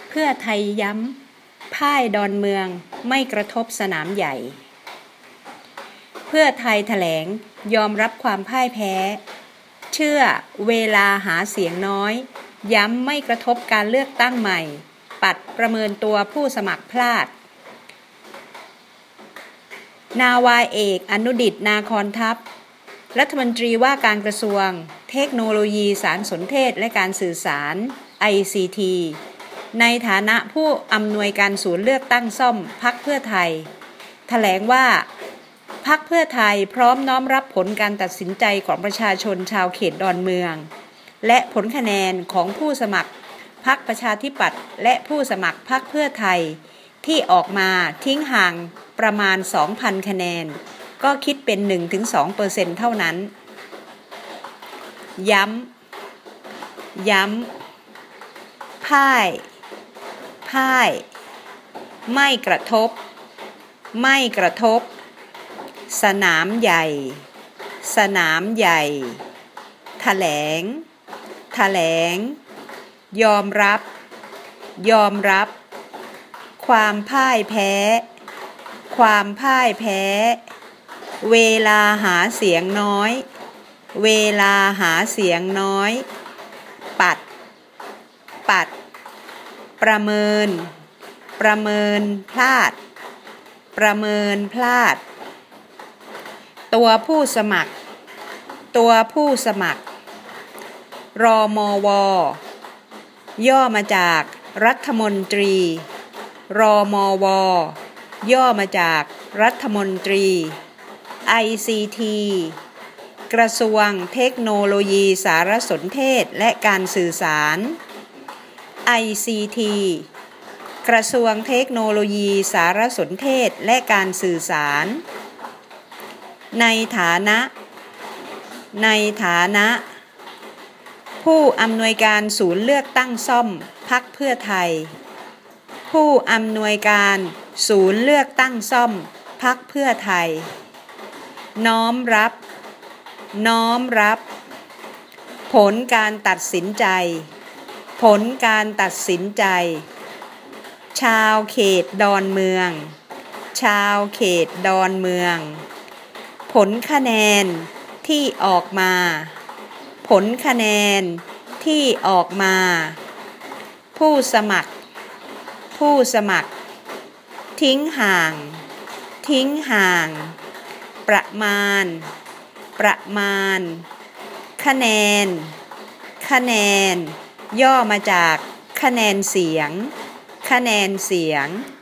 เพื่อไทยย้ำพ่ายดอนเมืองไม่กระทบสนามใหญ่เพื่อไทยแถลงยอมรับความพ่ายแพ้เชื่อเวลาหาเสียงน้อยย้ำไม่กระทบการเลือกตั้งใหม่ปัดประเมินตัวผู้สมัครพลาดนาวาเอกอนุดิษฐ์นาคอนทัพรัฐมนตรีว่าการกระทรวงเทคโนโลยีสารสนเทศและการสื่อสาร ICT ในฐานะผู้อำนวยการศูนย์เลือกตั้งซ่อมพรรคเพื่อไทยแถลงว่าพรรคเพื่อไทยพร้อมน้อมรับผลการตัดสินใจของประชาชนชาวเขตดอนเมืองและผลคะแนนของผู้สมัครพรรคประชาธิปัตย์และผู้สมัครพรรคเพื่อไทยที่ออกมาทิ้งห่างประมาณ 2,000 คะแนนก็คิดเป็น 1-2% เท่านั้นย้ำพ่ายไม่กระทบสนามใหญ่แถลงยอมรับความพ่ายแพ้เวลาหาเสียงน้อยปัดประเมินพลาดตัวผู้สมัครรมวย่อมาจากรัฐมนตรีรมวย่อมาจากรัฐมนตรี ICT กระทรวงเทคโนโลยีสารสนเทศและการสื่อสาร ICT กระทรวงเทคโนโลยีสารสนเทศและการสื่อสารในฐานะผู้อำนวยการศูนย์เลือกตั้งซ่อมพรรคเพื่อไทยผู้อำนวยการศูนย์เลือกตั้งซ่อมพรรคเพื่อไทยน้อมรับผลการตัดสินใจชาวเขตดอนเมืองผลคะแนนที่ออกมาผู้สมัครทิ้งห่างประมาณคะแนนย่อมาจากคะแนนเสียง